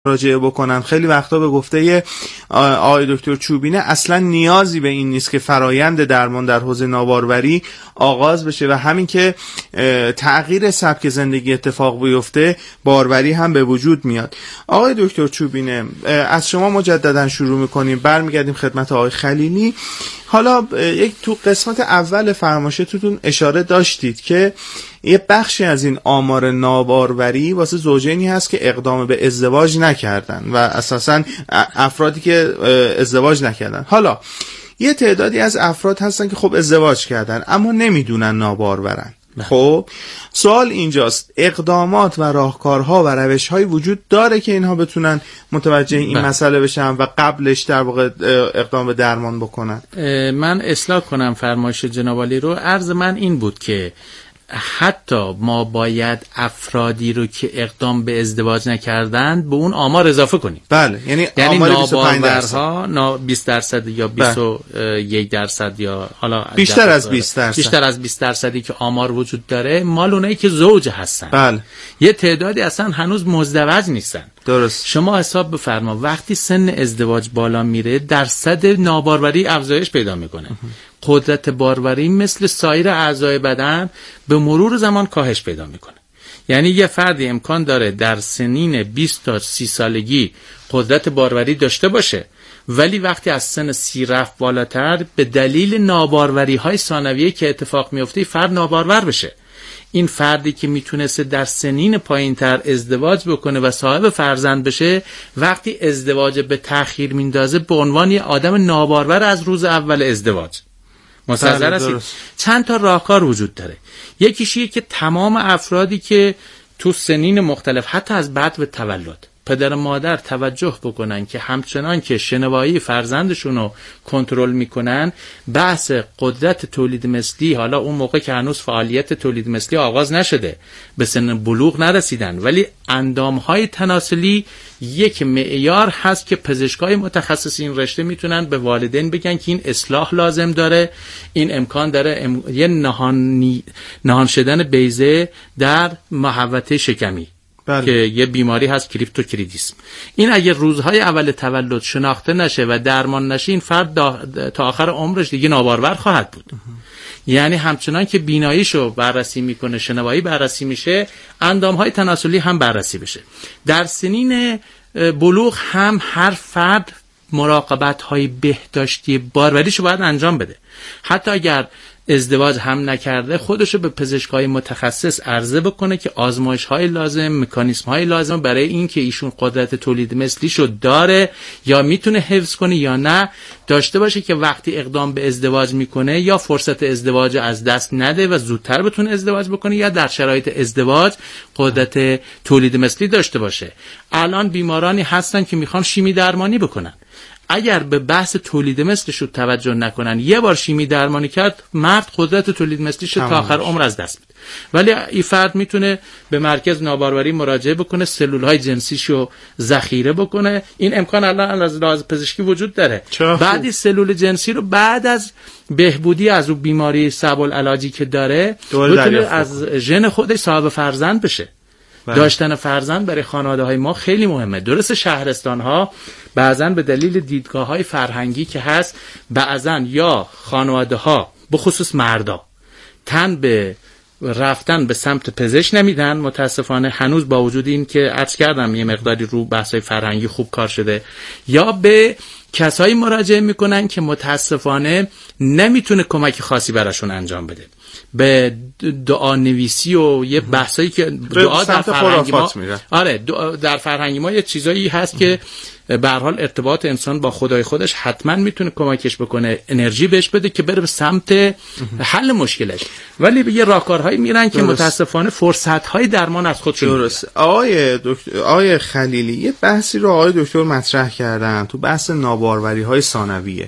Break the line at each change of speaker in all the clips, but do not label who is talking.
مراجعه بکنن. خیلی وقتا به گفته آقای دکتر چوبینه اصلا نیازی به این نیست که فرایند درمان در حوزه ناباروری آغاز بشه و همین که تغییر سبک زندگی اتفاق بیفته باروری هم به وجود میاد. آقای دکتر چوبینه، از شما مجددا شروع میکنیم، برمیگردیم خدمت آقای خلیلی. حالا تو قسمت اول فرمایشتون اشاره داشتید که یه بخشی از این آمار ناباروری واسه زوجینی هست که اقدام به ازدواج نکردن و اساساً افرادی که ازدواج نکردن. حالا یه تعدادی از افراد هستن که خب ازدواج کردن اما نمیدونن نابارورن. خب سوال اینجاست، اقدامات و راهکارها و روش‌های وجود داره که اینها بتونن متوجه این مسئله بشن و قبلش در واقع اقدام به درمان بکنن؟
من اصلاح کنم فرمایش جناب عالی رو. عرض من این بود که حتی ما باید افرادی رو که اقدام به ازدواج نکردند به اون آمار اضافه کنیم.
بله، یعنی
ناباورها 20% یا 21% یا حالا
بیشتر از
20% که آمار وجود داره مال اونایی که زوج هستن.
بله.
یه تعدادی اصلا هنوز مزدوج نیستن.
درست.
شما حساب بفرما وقتی سن ازدواج بالا میره درصد ناباروری افزایش پیدا میکنه. قدرت باروری مثل سایر اعضای بدن به مرور زمان کاهش پیدا میکنه. یعنی یه فردی امکان داره در سنین 20 تا 30 سالگی قدرت باروری داشته باشه، ولی وقتی از سن 30 رفت بالاتر به دلیل ناباروری های ثانویه که اتفاق میفته فرد نابارور بشه. این فردی که میتونسته در سنین پایینتر ازدواج بکنه و صاحب فرزند بشه، وقتی ازدواج به تأخیر میندازه به عنوان یه آدم نابارور از روز اول ازدواج. مستحضر هستید؟ چند تا راهکار وجود داره. یکیش اینه که تمام افرادی که تو سنین مختلف حتی از بعد به تولد پدر و مادر توجه بکنن که همچنان که شنوایی فرزندشون رو کنترل میکنن، بحث قدرت تولید مثلی، حالا اون موقع که هنوز فعالیت تولید مثلی آغاز نشده، به سن بلوغ نرسیدن، ولی اندامهای تناسلی یک معیار هست که پزشکای متخصص این رشته میتونن به والدین بگن که این اصلاح لازم داره، این امکان داره یه نهان شدن بیضه در محوطه شکمی. بله. که یه بیماری هست کریپتوکریدیسم. این اگه روزهای اول تولد شناخته نشه و درمان نشه، این فرد تا آخر عمرش دیگه نابارور خواهد بود. یعنی همچنان که بیناییشو بررسی میکنه، شنوایی بررسی میشه، اندامهای تناسلی هم بررسی بشه. در سنین بلوغ هم هر فرد مراقبت‌های بهداشتی باروریشو باید انجام بده. حتی اگر ازدواج هم نکرده، خودشو به پزشکای متخصص عرضه بکنه که آزمایش‌های لازم، مکانیزم‌های لازم برای این که ایشون قدرت تولید مثلیشو داره یا میتونه حفظ کنه یا نه داشته باشه، که وقتی اقدام به ازدواج میکنه یا فرصت ازدواج از دست نده و زودتر بتونه ازدواج بکنه، یا در شرایط ازدواج قدرت تولید مثلی داشته باشه. الان بیمارانی هستن که میخوان شیمی درمانی بکنن. اگر به بحث تولید مثلش رو توجه نکنن، یه بار شیمی درمانی کرد، مرد قدرت تولید مثلیش تا آخر عمر از دست میده. ولی این فرد میتونه به مرکز ناباروری مراجعه بکنه، سلولهای جنسیشو ذخیره بکنه. این امکان الان از لحاظ پزشکی وجود داره. بعدی سلول جنسی رو بعد از بهبودی از اون بیماری سبوالعلاجی که داره بتونه از ژن خودش صاحب فرزند بشه. داشتن فرزند برای خانواده‌های ما خیلی مهمه. درست شهرستان‌ها بعضن به دلیل دیدگاه‌های فرهنگی که هست، بعضن یا خانواده‌ها به خصوص مردا تن به رفتن به سمت پزشک نمیدن. متاسفانه هنوز با وجود این که عرض کردم یه مقداری رو بحث‌های فرهنگی خوب کار شده، یا به کسایی مراجعه میکنن که متاسفانه نمیتونه کمک خاصی براشون انجام بده، به دعا نویسی و یه بحثایی که دعا در فرهنگ ما، در فرهنگ ما یه چیزایی هست که به هر حال ارتباط انسان با خدای خودش حتما میتونه کمکش بکنه، انرژی بهش بده که بره به سمت حل مشکلش، ولی به یه راهکارهایی میرن که متاسفانه فرصت‌های درمان از خودشون.
درست. آقای خلیلی، یه بحثی رو آقای دکتر مطرح کردن تو بحث ناباروری‌های ثانویه،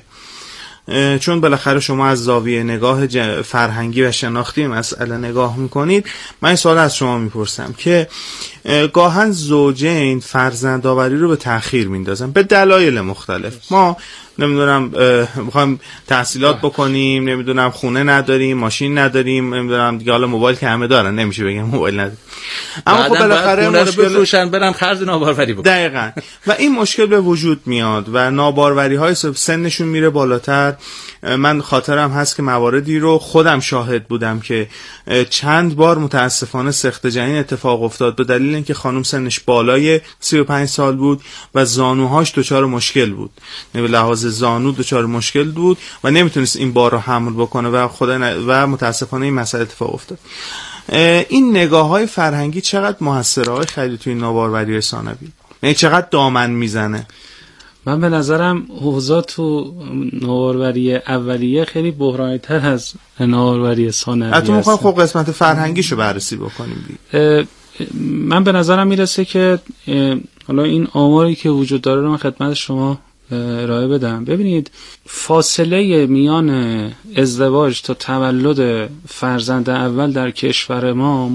چون بالاخره شما از زاویه نگاه فرهنگی و شناختی مسئله نگاه میکنید. من این سوال از شما میپرسم که گاهن زوجین فرزندآوری رو به تأخیر میندازن به دلایل مختلف. ما نمیدونم میخوایم تحصیلات بکنیم، نمیدونم خونه نداریم، ماشین نداریم، نمیدونم دیگه، حالا موبایل که همه دارن نمیشه بگم موبایل نداریم، اما خب بالاخره
مشکل بفروشن برن خرج ناباروری بکنن.
دقیقاً. و این مشکل به وجود میاد و ناباروری های سنشون میره بالاتر. من خاطرم هست که مواردی رو خودم شاهد بودم که چند بار متاسفانه سقط جنین اتفاق افتاد به دلیل اینکه خانم سنش بالای 35 سال بود و زانوهاش دچار مشکل بود، به لحاظ زانو دچار مشکل بود و نمیتونست این بار رو حمل بکنه و متاسفانه این مسئله اتفاق افتاد. این نگاه‌های فرهنگی چقدر موثرهای خیلی توی ناباروری ثانوی، یعنی چقدر دامن میزنه؟
من به نظرم اوضاع تو ناباروری اولیه خیلی بحرانی‌تر از ناباروری ثانوی است.
حتی می‌خوام خب قسمت فرهنگیشو بررسی بکنیم.
من به نظرم میرسه که حالا این آماری که وجود داره رو من خدمت شما ارائه بدم. ببینید فاصله میان ازدواج تا تولد فرزند اول در کشور ما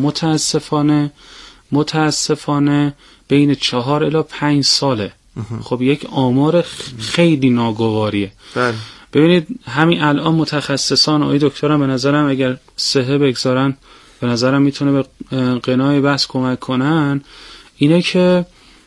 متاسفانه بین 4 الی 5 ساله. خب یک آمار خیلی ناگواریه. ببینید همین الان متخصصان آقای دکترم به نظرم اگر صحه بگذارن به نظرم میتونه به قنای بحث کمک کنن. اینه که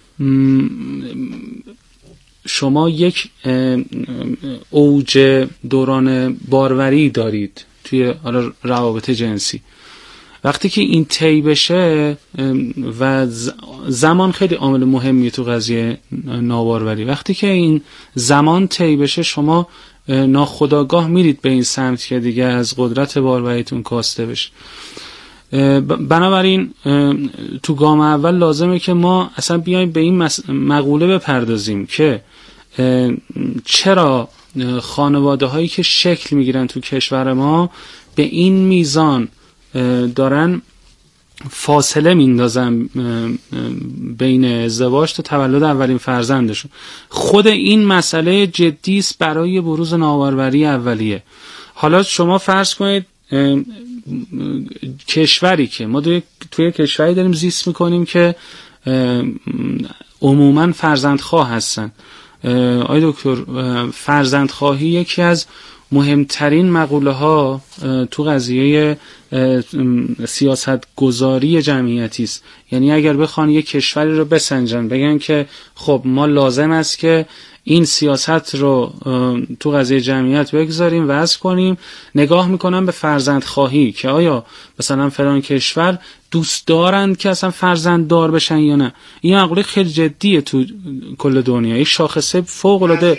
شما یک اوج دوران باروری دارید توی روابط جنسی. وقتی که این طی بشه و زمان خیلی عامل مهمیه تو قضیه ناباروری، وقتی که این زمان طی بشه شما ناخودآگاه میرید به این سمت که دیگه از قدرت باروریتون کاسته بشه. بنابراین تو گام اول لازمه که ما اصلا بیایم به این مقوله بپردازیم که چرا خانواده هایی که شکل میگیرن تو کشور ما به این میزان دارن فاصله میندازن بین ازدواج تا تولد اولین فرزندشون. خود این مسئله جدی است برای بروز ناباروری اولیه. حالا شما فرض کنید کشوری که ما توی کشوری داریم زیست میکنیم که عموما فرزندخواه هستن. آقای دکتر، فرزندخواهی یکی از مهمترین مقوله ها تو قضیه سیاست گذاری جمعیتی است. یعنی اگر بخوان یک کشوری رو بسنجن بگن که خب ما لازم است که این سیاست رو تو قضیه جمعیت بگذاریم وضع کنیم، نگاه میکنن به فرزندخواهی که آیا مثلا فلان کشور دوست دارند که اصلا فرزند دار بشن یا نه. این مقوله خیلی جدیه تو کل دنیا، این شاخصه فوق العاده.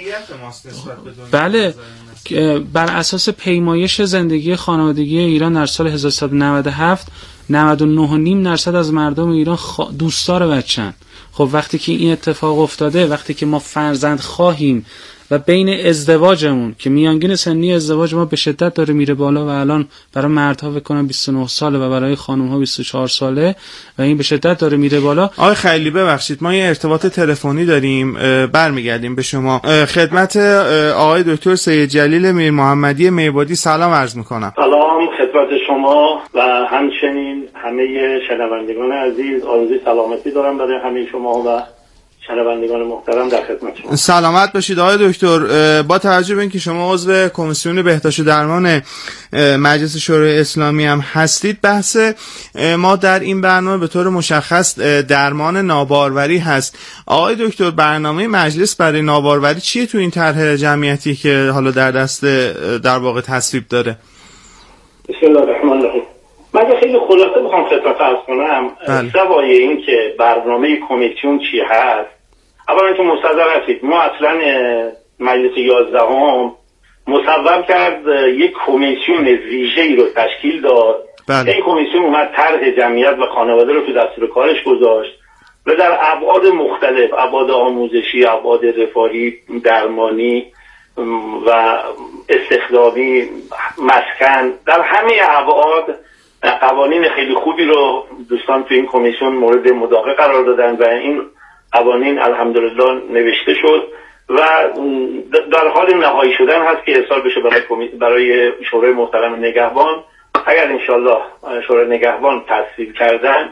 بله، بر اساس پیمایش زندگی خانوادگی ایران در سال 1397 99.5% از مردم ایران دوستدار بچه‌ن. خب وقتی که این اتفاق افتاده، وقتی که ما فرزند خواهیم و بین ازدواجمون که میانگین سنی ازدواج ما به شدت داره میره بالا و الان برای مردها بکنن 29 ساله و برای خانم‌ها 24 ساله و این به شدت داره میره بالا.
آقای خیلی ببخشید ما یه ارتباط تلفنی داریم، برمیگردیم به شما. خدمت آقای دکتر سید جلیل میر محمدی میبادی سلام عرض میکنم.
سلام خدمت شما و همچنین همه شنوندگان عزیز. آرزوی سلامتی دارم برای همه شما و شنوندگان محترم در خدمت شما.
سلامت باشید آقای دکتر. با توجه به اینکه شما عضو کمیسیون بهداشت و درمان مجلس شورای اسلامی هم هستید، بحث ما در این برنامه به طور مشخص درمان ناباروری هست. آقای دکتر، برنامه مجلس برای ناباروری چیه تو این طرح جمعیتی که حالا در دست در واقع تصویب داره؟
بسم الله الرحمن الرحیم. من خیلی خلاصه بخوام خدمت عرض کنم سوای این که برنامه کمیسیون چی هست. اولا که مستحضر هستید ما اصلا مجلس 11 مصوب کرد یک کمیسیون ویژه‌ای رو تشکیل داد. این کمیسیون اومد طرح جمعیت و خانواده رو تو دستور کارش گذاشت و در ابعاد مختلف، ابعاد آموزشی، ابعاد رفاهی، درمانی و استخدامی، مسکن، در همه ابعاد قوانین خیلی خوبی رو دوستان تو این کمیسیون مورد مداقه قرار دادن و این قوانین الحمدلله نوشته شد و در حال نهایی شدن هست که ارسال بشه برای شورای محترم نگهبان. اگر انشالله شورای نگهبان تصویب کردن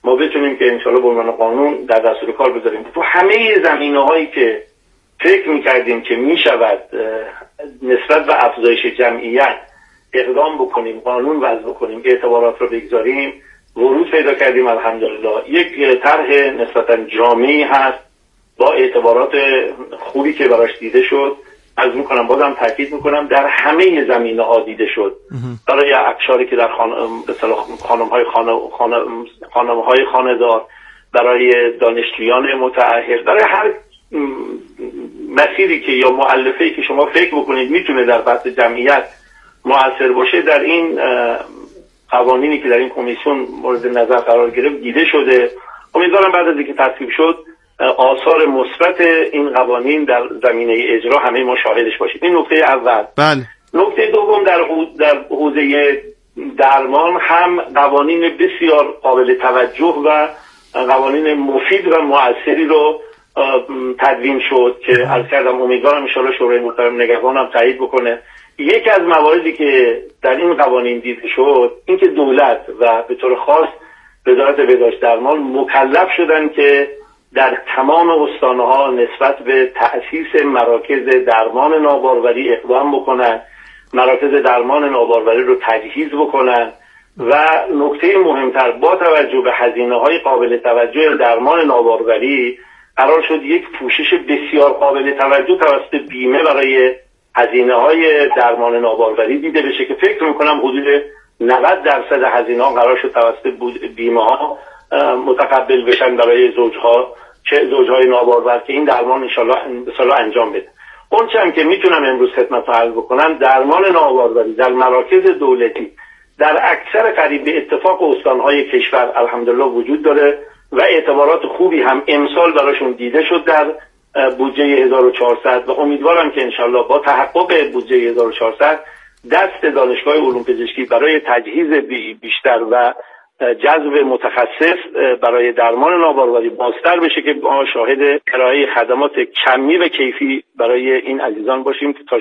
ما بتونیم که انشالله به عنوان قانون در دستور کار بذاریم. تو همه زمینه‌هایی که فکر می‌کردیم که می‌شود نسبت به افزایش جمعیت اقدام بکنیم، قانون وضع بکنیم، اعتبارات رو بگذاریم، ورود پیدا کردیم. الحمدلله یک طرح نسبتاً جامعی هست با اعتبارات خوبی که براش دیده شد. عرض میکنم، بازم تاکید میکنم، در همه زمینه‌ها دیده شد. برای اقشاری که در خانم‌های خانه‌دار، برای دانشجویان متأهل، برای هر مسیری که یا مؤلفه‌ای که شما فکر بکنید میتونه در بحث جمعیت مؤثر باشه، در این قوانینی که در این کمیسیون مورد نظر قرار گرفت دیده شده. امیدوارم بعد از اینکه تصویب شد آثار مثبت این قوانین در زمینه اجرا همه ما شاهدش باشیم. این نکته اول.
بله.
نکته دوم، در حوزه درمان هم قوانین بسیار قابل توجه و قوانین مفید و مؤثری رو تدوین شد که عرض کردم امیدوارم ان شاءالله شورای محترم نگهبان هم تایید بکنه. یکی از مواردی که در این قوانین دیده شد این که دولت و به طور خاص وزارت بهداشت درمان مکلف شدن که در تمام استان‌ها نسبت به تأسیس مراکز درمان ناباروری اقدام بکنن، مراکز درمان ناباروری رو تجهیز بکنن و نکته مهمتر، با توجه به هزینه‌های قابل توجه درمان ناباروری قرار شد یک پوشش بسیار قابل توجه توسط بیمه برای هزینه‌های درمان ناباروری دیده بشه که فکر می‌کنم حدود 90% هزینه‌ها قرار شد توسط بیمه‌ها متقبل بشن برای زوجهای نابارور که این درمان انشالله انجام بده. اون چند که میتونم امروز خدمت عرض بکنم، درمان ناباروری در مراکز دولتی در اکثر قریب به اتفاق استانهای کشور الحمدلله وجود داره و اعتبارات خوبی هم امسال براشون دیده شد در بودجه 1400 و امیدوارم که انشالله با تحقق بودجه 1400 دست دانشگاه علوم پزشکی برای تجهیز بیشتر و جذب متخصص برای درمان ناباروری بازتر بشه که ما شاهد ارائه خدمات کمی و کیفی برای این عزیزان باشیم که تا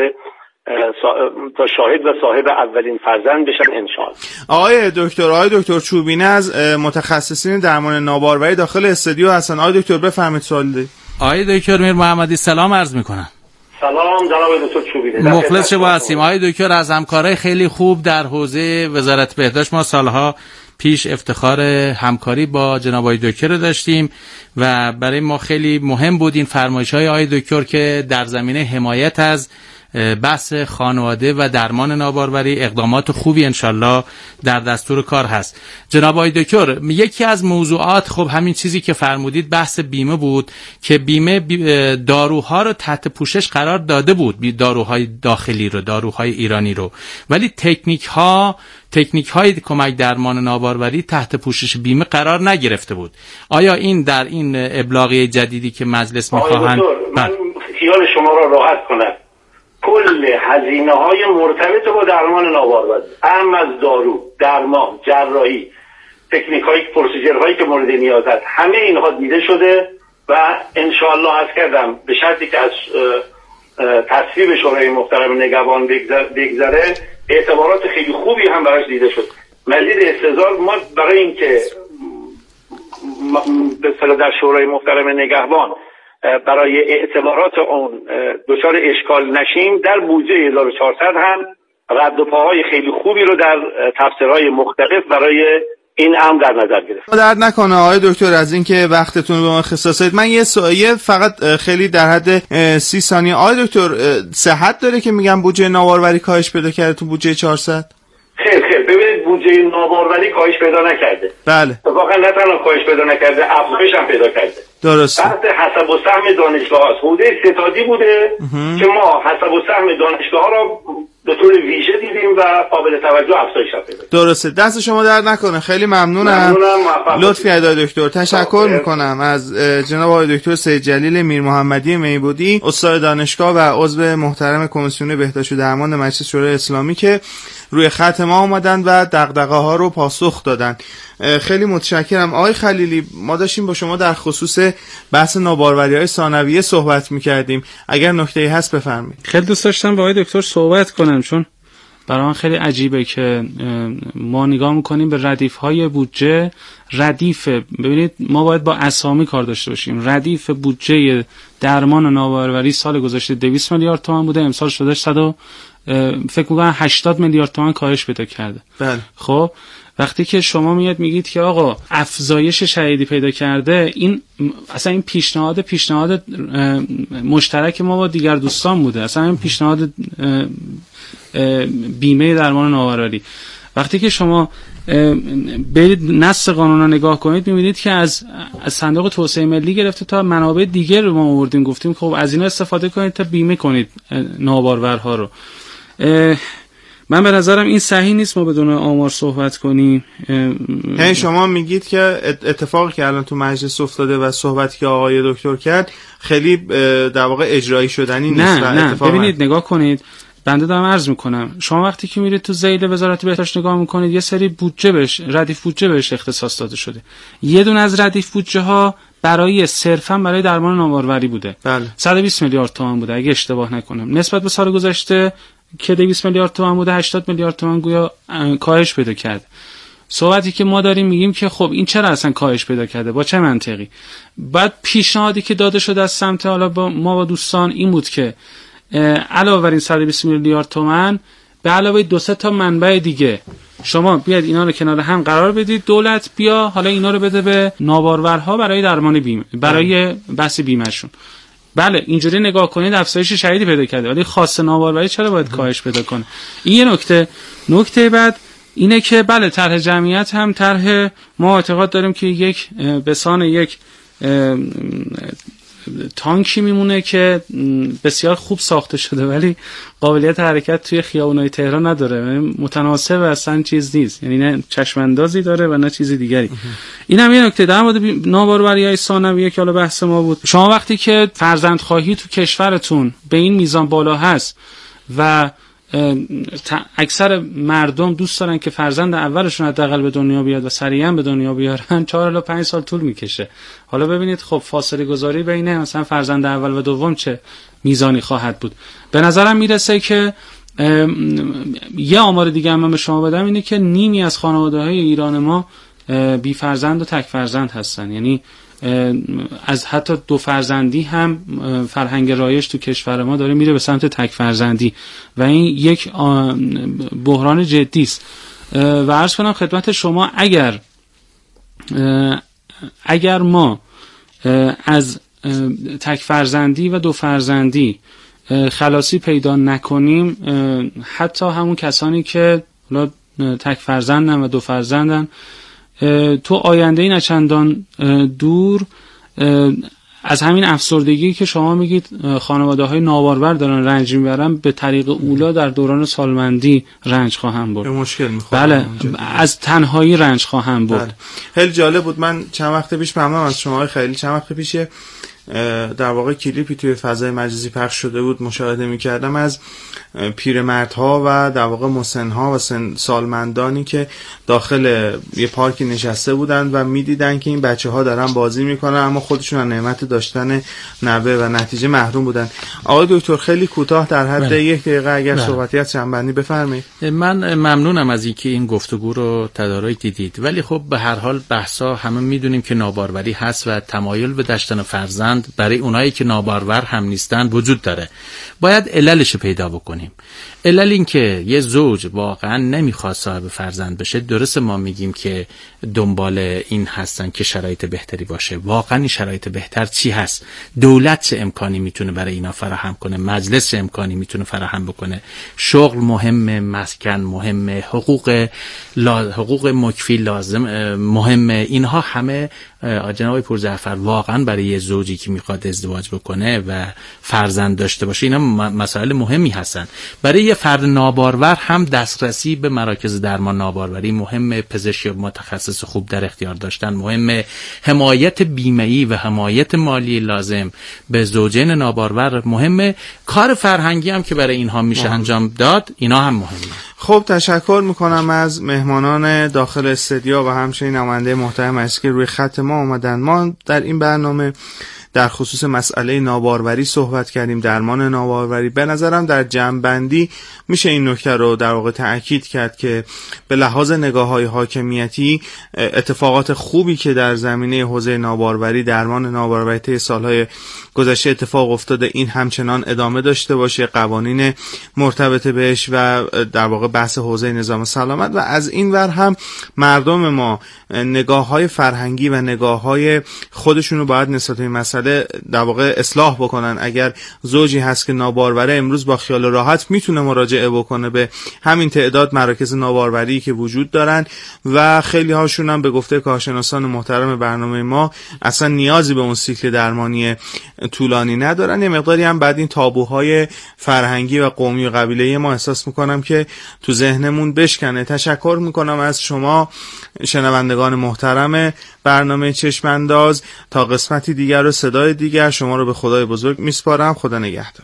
شاهد و صاحب اولین فرزند بشن انشاءالله.
آقای دکتر چوبینه از متخصصین درمان ناباروری داخل استودیو هستن. آقای دکتر بفرمایید سوال دارید.
آقای دکتر میر محمدی سلام عرض میکنم.
سلام جناب دکتر چوبینه.
مخلص شما هستیم. آقای دکتر از همکارای خیلی خوب در حوزه وزارت بهداشت ما سالها پیش افتخار همکاری با جناب آقای دکتر داشتیم و برای ما خیلی مهم بود این فرمایش‌های آقای دکتر که در زمینه حمایت از بحث خانواده و درمان ناباروری اقدامات خوبی انشالله در دستور کار هست. جناب آقای دکتر، یکی از موضوعات خب همین چیزی که فرمودید بحث بیمه بود که بیمه داروها رو تحت پوشش قرار داده بود، داروهای داخلی رو، داروهای ایرانی رو، ولی تکنیک های کمک درمان ناباروری تحت پوشش بیمه قرار نگرفته بود. آیا این در این ابلاغیه جدیدی که مجلس میخواهند؟
من خیال شما را راحت کنم، کل هزینه‌های مرتبط با درمان ناباروری، اهم از دارو، درمان، جراحی، تکنیک‌های، پروسیجرهایی که مورد نیاز است، همه اینها دیده شده و انشاءالله عرض کردم به شرطی که از تصویب شورای محترم نگهبان بگذره اعتبارات خیلی خوبی هم براش دیده شد. مزید استظهار ما برای اینکه به اصطلاح در شورای محترم نگهبان برای اعتبارات اون دچار اشکال نشیم، در بودجه 1400 هم رد و پاهای خیلی خوبی رو در تفسیرهای مختلف برای این امر در نظر گرفت.
درد نکنه آقای دکتر از اینکه وقتتون رو به ما اختصاص دادید. من یه سوال فقط خیلی در حد 30 ثانیه. آقای دکتر صحت داره که میگم بودجه ناباروری کاهش پیدا کرده تو بودجه 400؟
خیر ببینید بودجه ناباروری کاهش پیدا نکرده.
بله.
واقعا نه تنها کاهش پیدا نکرده، افزایش هم پیدا کرده.
درسته.
بحث حسب و سهم دانشگاه هست. حوزه ستادی بوده که ما حسب و سهم دانشگاه ها را به طور ویژه دیدیم و قابل توجه افزایش پیدا کرد.
درسته. دست شما درد نکنه. خیلی ممنونم. لطفی کردید دکتر. تشکر میکنم از جناب آقای دکتر سید جلیل میر محمدی میبودی، استاد دانشگاه و عضو محترم کمیسیون بهداشت و درمان مجلس شورای اسلامی که روی خط ما اومدن و دغدغه ها رو پاسخ دادن. خیلی متشکرم. آقای خلیلی، ما داشتیم با شما در خصوص بحث ناباروري‌های ثانویه صحبت می‌کردیم. اگر نکته‌ای هست بفرمایید.
خیلی دوست داشتم با آقای دکتر صحبت کنم چون برای من خیلی عجیبه که ما نگاه میکنیم به ردیف‌های بودجه. ببینید ما باید با اسامی کار داشته باشیم. ردیف بودجه درمان ناباروری سال گذشته 200 میلیارد تومان بوده، امسال شده فکر می‌کنم 80 میلیارد تومان کاهش پیدا کرده.
بله.
خب وقتی که شما میگید که آقا افزایش شدیدی پیدا کرده، این اصلا این پیشنهاد مشترک ما با دیگر دوستان بوده، اصلا این پیشنهاد بیمه درمان ناباروری. وقتی که شما برید نص قانون رو نگاه کنید می‌بینید که از صندوق توسعه ملی گرفته تا منابع دیگر رو ما آوردیم، گفتیم خب از اینا استفاده کنید تا بیمه کنید نابارورها رو. من به نظرم این صحیح نیست ما بدون آمار صحبت کنیم.
یعنی شما میگید که اتفاقی که الان تو مجلس افتاده و صحبتی که آقای دکتر کرد خیلی در واقع اجرایی شدنی نیست.
نه ببینید نگاه کنید، بنده دارم عرض میکنم شما وقتی که میرید تو ذیل وزارت بهداشت نگاه میکنید یه سری ردیف بودجه بهش اختصاص داده شده. یه دونه از ردیف بودجه ها صرفا برای درمان ناباروری بوده.
بله.
120 میلیارد تومان بوده اگه اشتباه نکنم. نسبت به سال گذشته که 200 میلیارد تومان بوده 80 میلیارد تومان گویا کاهش پیدا کرد. صحبتی که ما داریم میگیم که خب این چرا اصلا کاهش پیدا کرده، با چه منطقی؟ بعد پیشنهادی که داده شده از سمت ما با دوستان این بود که علاوه بر این 120 میلیارد تومان به علاوه 2-3 تا منبع دیگه شما بیاید اینا رو کنار هم قرار بدید، دولت بیا حالا اینا رو بده به نابارورها برای درمان بیمه، برای بحث بیمهشون. بله اینجوری نگاه کنید افزایش شدیدی پیدا کرده، ولی خاص ناباروری چرا باید کاهش پیدا کنه؟ این یه نکته بعد اینه که بله طرح جمعیت هم طرح ما اعتقاد داریم که یک بسان یک تانکی میمونه که بسیار خوب ساخته شده ولی قابلیت حرکت توی خیابونای تهران نداره، متناسب اصلا چیز نیست، یعنی نه چشم اندازی داره و نه چیز دیگری. این هم یه نکته در مورد ناباروری‌های ثانویه که حالا بحث ما بود. شما وقتی که فرزندخواهی تو کشورتون به این میزان بالا هست و اکثر مردم دوست دارن که فرزند اولشون حداقل به دنیا بیاد و سریعا به دنیا بیارن، 4 الی 5 سال طول میکشه. حالا ببینید خب فاصله گذاری بین مثلا فرزند اول و دوم چه میزانی خواهد بود. به نظرم میرسه که یه آمار دیگه من به شما بدم اینه که نیمی از خانواده‌های ایران ما بی فرزند و تک فرزند هستن، یعنی از حتی 2 فرزندی هم فرهنگ رایج تو کشور ما داره میره به سمت تک فرزندی و این یک بحران جدی است. و عرض کنم خدمت شما اگر ما از تک فرزندی و 2 فرزندی خلاصی پیدا نکنیم، حتی همون کسانی که تک فرزندن و 2 فرزندن تو آینده نچندان دور از همین افسردگی که شما میگید خانواده‌های نابارور دارن رنج میبرن به طریق اولا در دوران سالمندی رنج خواهم برد،
مشکل میخوره.
بله از تنهایی رنج خواهم برد.
بله. خیلی جالب بود. من چند وقت پیش ممنونم از شما خیلی چند وقت پیش در واقع کلیپی توی فضای مجازی پخش شده بود مشاهده میکردم از پیرمردها و در واقع مسنها و سالمندانی که داخل یه پارکی نشسته بودن و میدیدن که این بچه‌ها دارن بازی میکنن اما خودشون از نعمت داشتن نوه و نتیجه محروم بودن. آقای دکتر خیلی کوتاه در حد 1 دقیقه اگر صحبتی از جنبندی بفرمایید.
من ممنونم از اینکه این گفتگو رو تدارک دیدید، ولی خب به هر حال بحثا همه میدونیم که ناباروری هست و تمایل به داشتن فرزند برای اونایی که نابارور هم نیستن وجود داره. باید عللش پیدا بکنیم. علل این که یه زوج واقعا نمیخواد صاحب فرزند بشه، درست ما میگیم که دنبال این هستن که شرایط بهتری باشه. واقعا این شرایط بهتر چی هست؟ دولت چه امکانی میتونه برای اینا فراهم کنه؟ مجلس چه امکانی میتونه فراهم بکنه؟ شغل مهمه، مسکن مهمه، حقوق مکفی لازم مهمه. اینها همه جناب پورجعفر واقعا برای یه زوجی که میخواد ازدواج بکنه و فرزند داشته باشه اینا مسائل مهمی هستن. برای یه فرد نابارور هم دسترسی به مراکز درمان ناباروری مهمه، پزشک متخصص خوب در اختیار داشتن مهمه، حمایت بیمه‌ای و حمایت مالی لازم به زوجین نابارور مهمه، کار فرهنگی هم که برای اینها میشه انجام داد اینا هم مهمه.
خب تشکر میکنم از مهمانان داخل استودیو و همچنین نماینده محترم مجلس که روی خط ما اومدن. ما در این برنامه در خصوص مسئله ناباروری صحبت کردیم، درمان ناباروری. به نظرم در جمع‌بندی میشه این نکته رو در واقع تأکید کرد که به لحاظ نگاه‌های حاکمیتی اتفاقات خوبی که در زمینه حوزه ناباروری، درمان ناباروری طی سالهای گذشته اتفاق افتاده، این همچنان ادامه داشته باشه، قوانین مرتبط بهش و در واقع بحث حوزه نظام سلامت، و از این ور هم مردم ما نگاه‌های فرهنگی و نگاه‌های خودشون رو باید نسبت به این مسئله در واقع اصلاح بکنن. اگر زوجی هست که ناباروره، امروز با خیال راحت میتونه مراجعه بکنه به همین تعداد مراکز ناباروری که وجود دارن و خیلی هاشون هم به گفته کارشناسان محترم برنامه ما اصلا نیازی به اون سیکل درمانی طولانی ندارن. یه مقداری هم بعد این تابوهای فرهنگی و قومی و قبیله‌ای ما احساس میکنم که تو ذهنمون بشکنه. تشکر میکنم از شما شنوندگان محترم برنامه چشم انداز. تا قسمتی دیگر و صدای دیگر شما رو به خدای بزرگ میسپارم. خدا نگهدار.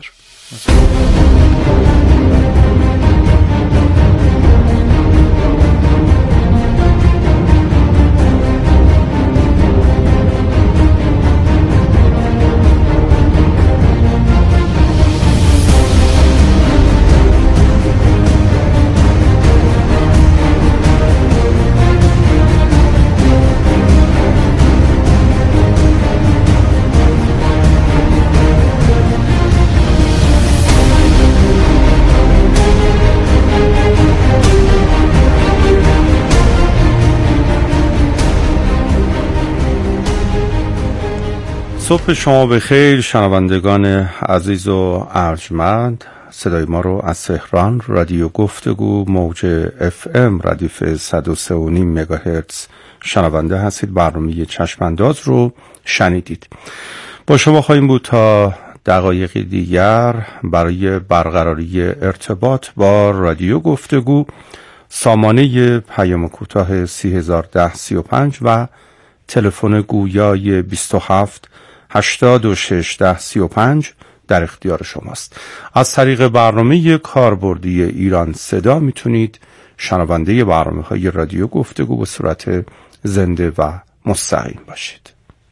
صبح شما بخیر شنوندگان عزیز و ارجمند. صدای ما رو از تهران رادیو گفتگو موج FM ردیف 103.5 مگاهرتز شنونده هستید. برنامه چشم انداز رو شنیدید. با شما خواهیم بود تا دقایقی دیگر برای برقراری ارتباط با رادیو گفتگو. سامانه پیام کوتاه 301035 و تلفن گویای 27 86 10 35 در اختیار شماست. از طریق برنامه کاربردی ایران صدا میتونید شنونده برنامه‌های رادیو گفتگو به صورت زنده و مستقیم باشید.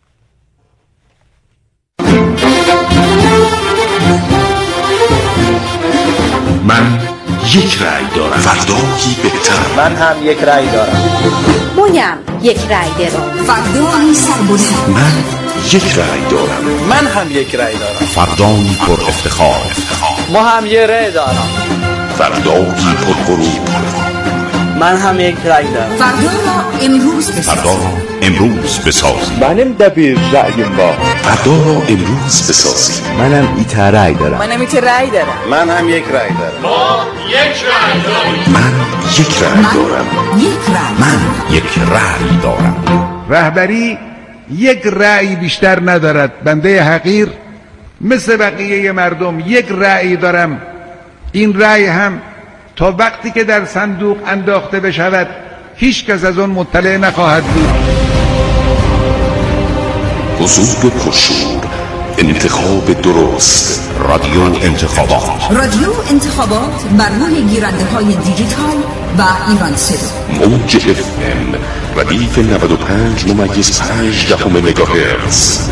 من یک رأی دارم، فردایی بهتر.
من هم یک رأی دارم.
مویم یک رأی دارم.
فردایی سربلند.
من یک رأی دارم.
من هم یک رأی دارم.
فردایی پر افتخار.
ما هم یک رأی دارم.
فردایی پر غرور.
من هم یک رأی دارم.
فردا را امروز بسازیم.
منم دبیر رأیم با.
فردا را امروز بسازیم.
منم ایت رأی دارم.
منم ایت رأی دارم.
من هم یک رأی دارم.
ما یک رأی داریم. من یک رأی دارم. من یک رأی دارم.
رهبری یک رأی بیشتر ندارد. بنده حقیر مثل بقیه مردم یک رأی دارم. این رأی هم تا وقتی که در صندوق انداخته بشود هیچ کس از آن مطلع نخواهد بود.
حضور پرشور، انتخاب درست، رادیو انتخابات.
رادیو انتخابات بر روی گیرنده‌های دیجیتال و ایران صدا.
موج FM ردیف 95.5 مگاهرتز.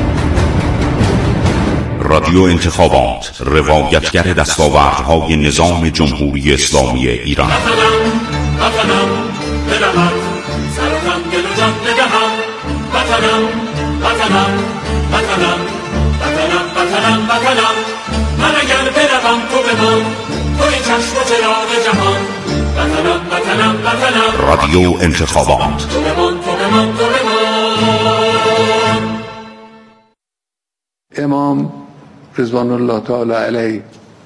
رادیو انتخابات، روایتگر دستاوردهای نظام جمهوری اسلامی ایران.
وطنم بدهم سرتم دل و جان بدهم. وطنم وطنم وطنم وطنم وطنم وطنم. من اگر بروم تو بمان، توی چشم و چراغ جهان. وطنم وطنم وطنم.
رادیو انتخابات.
تو بمان تو بمان تو بمان.
امام رضوان الله تعالی علیه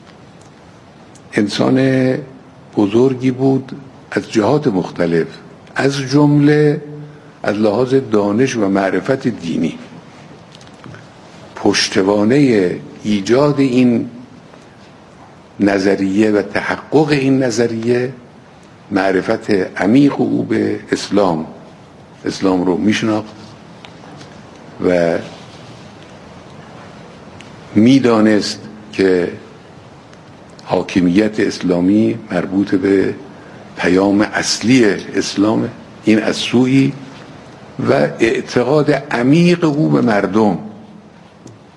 انسان بزرگی بود از جهات مختلف، از جمله از لحاظ دانش و معرفت دینی. پشتوانه ایجاد این نظریه و تحقق این نظریه معرفت عمیق او به اسلام رو میشناخت و میدانست که حاکمیت اسلامی مربوط به پیام اصلی اسلام، این از سوی و اعتقاد عمیق او به مردم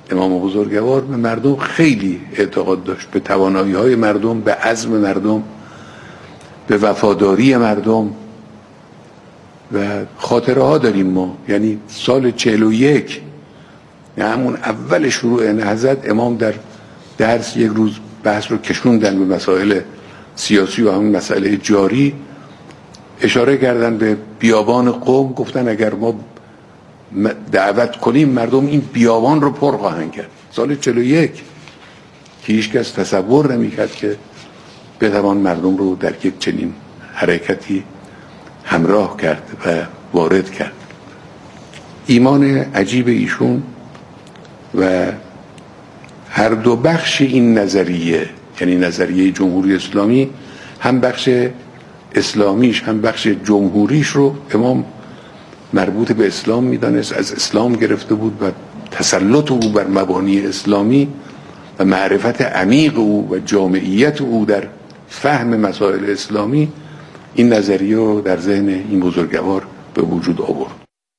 امام بزرگوار به مردم خیلی اعتقاد داشت، به توانایی‌های مردم، به عزم مردم، به وفاداری مردم. و خاطره ها داریم ما، یعنی سال 41 یعنی همون اول شروع نهضت امام در درس یک روز بحث رو کشوندن به مسائل سیاسی و همون مسئله جاری، اشاره کردن به بیابان قم، گفتن اگر ما دعوت کنیم مردم این بیابان رو پر خواهند کرد. سال 41 که هیچ کس تصور نمی‌کرد که بتوان مردم رو در یک چنین حرکتی همراه کرد و وارد کرد. ایمان عجیب ایشون و هر دو بخش این نظریه، یعنی نظریه جمهوری اسلامی، هم بخش اسلامیش هم بخش جمهوریش رو امام مربوط به اسلام میدانست، از اسلام گرفته بود و تسلط او بر مبانی اسلامی و معرفت عمیق او و جامعیت او در فهم مسائل اسلامی این نظریه رو در ذهن این بزرگوار به وجود آورد.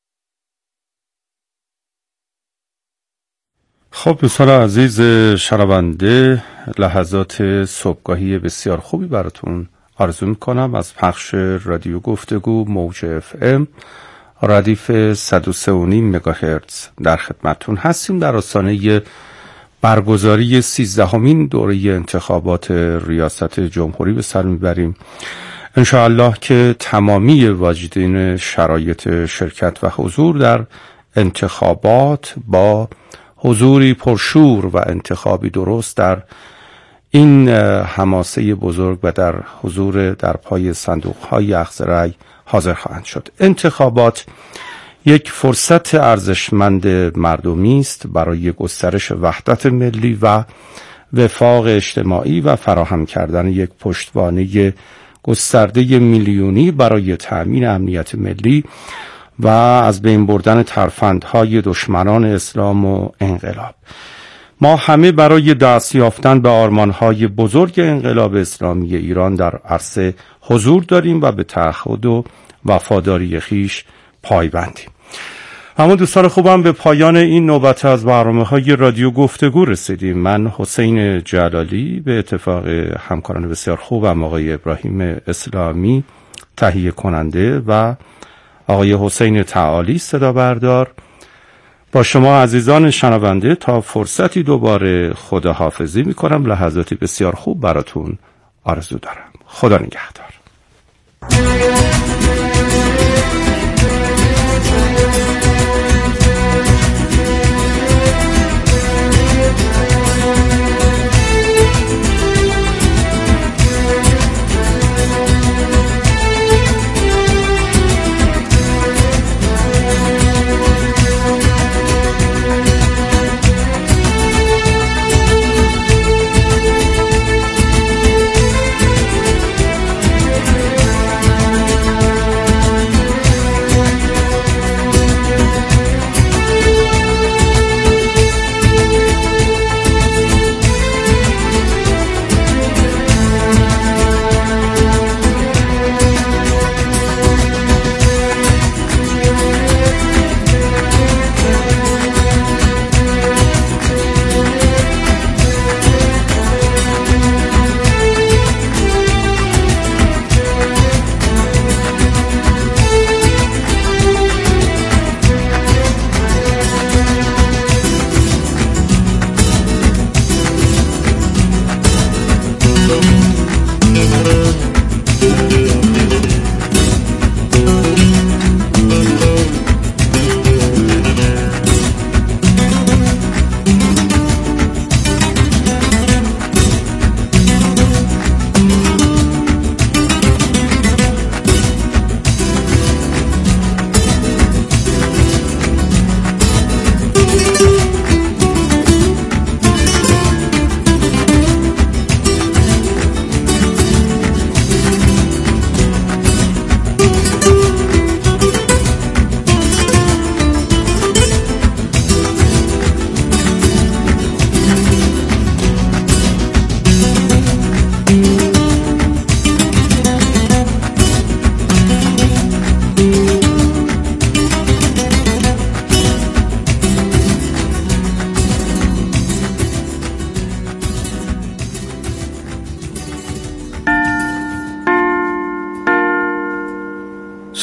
خب دوستان عزیز شنونده، لحظات صبحگاهی بسیار خوبی براتون آرزو میکنم از پخش رادیو گفتگو موج FM ردیف 103.5 مگاهرتز در خدمتتون هستیم. در آستانه برگزاری 13مین دوره انتخابات ریاست جمهوری به سر میبریم. انشاءالله که تمامی واجدین شرایط شرکت و حضور در انتخابات با حضوری پرشور و انتخابی درست در این حماسه بزرگ و در حضور در پای صندوق‌های اخذ رأی حاضر خواهند شد. انتخابات یک فرصت ارزشمند مردمی است برای گسترش وحدت ملی و وفاق اجتماعی و فراهم کردن یک پشتوانه گسترده میلیونی برای تأمین امنیت ملی و از بین بردن ترفندهای دشمنان اسلام و انقلاب. ما همه برای دست یافتن به آرمانهای بزرگ انقلاب اسلامی ایران در عرصه حضور داریم و به تعهد و وفاداری خویش پایبندیم. اما دوستان خوبم به پایان این نوبت از برنامه‌های رادیو گفتگو رسیدیم. من حسین جلالی به اتفاق همکاران بسیار خوبم آقای ابراهیم اسلامی تهیه کننده و آقای حسین تعالی صدا بردار با شما عزیزان شنونده تا فرصتی دوباره خداحافظی میکنم. لحظاتی بسیار خوب براتون آرزو دارم. خدا نگهدار.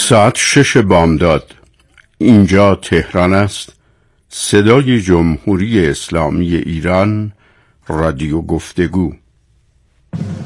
ساعت 6 بامداد. اینجا تهران است. صدای جمهوری اسلامی ایران، رادیو گفتگو.